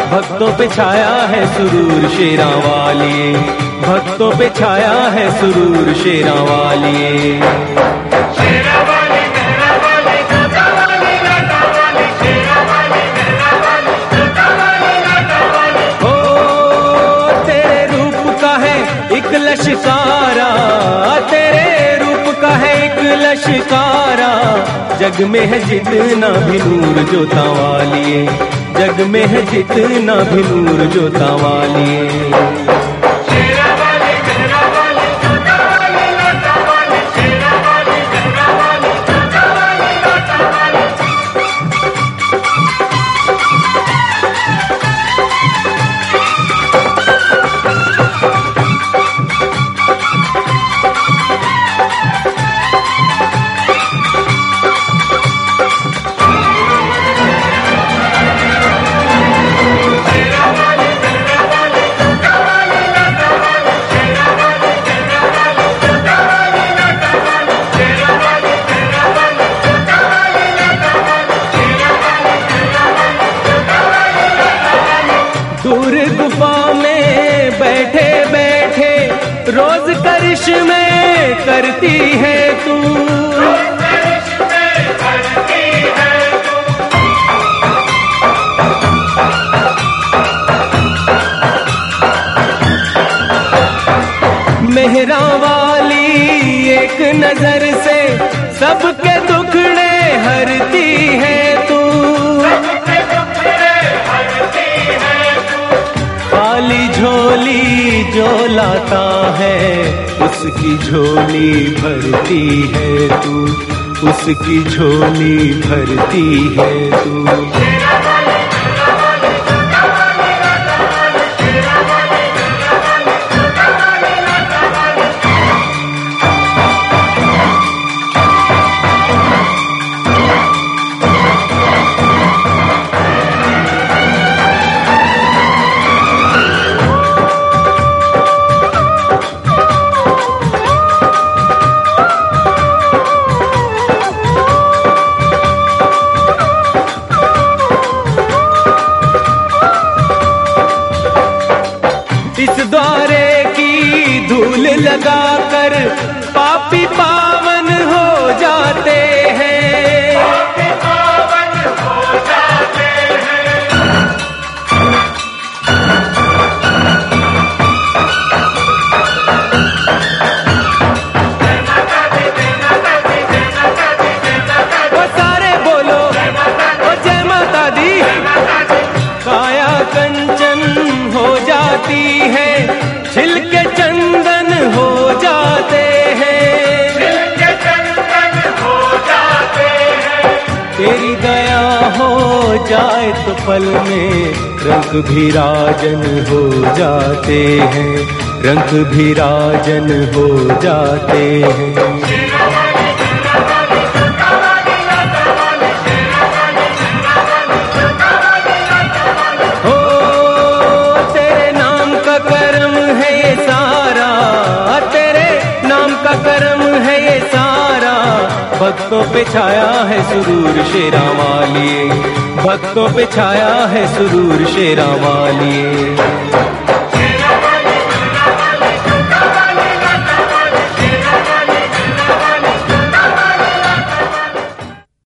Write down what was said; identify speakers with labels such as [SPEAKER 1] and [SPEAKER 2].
[SPEAKER 1] भक्तों पे छाया है सुरूर शेरां वालिए, भक्तों पे छाया है सुरूर शेरां वालिए। लश्कारा तेरे रूप का है एक लश्कारा, जग में है जितना भी नूर जोता वालिए, जग में है जितना भी नूर जोता वालिए। दूर गुफा में बैठे बैठे रोज करिश्मे करती है तू, मेहरा वाली एक नजर से सबके दुखड़े हरती है तू, खाली झोली जो लाता है उसकी झोली भरती है तू, उसकी झोली भरती है तू। इस द्वारे की धूल लगाकर पापी पावन हो जाते हैं, पापी पावन हो जाते हैं। वो सारे बोलो वो जय माता दी, काया कंचन हो जाती है, छिलके चंदन हो जाते हैं, छिलके चंदन हो जाते हैं। तेरी दया हो जाए तो पल में रंग भी राजन हो जाते हैं, रंग भी राजन हो जाते हैं। करम है ये सारा, भक्तों पे छाया है सुरूर शेरां वालिए, भक्तों पे छाया है सुरूर शेरां वालिए।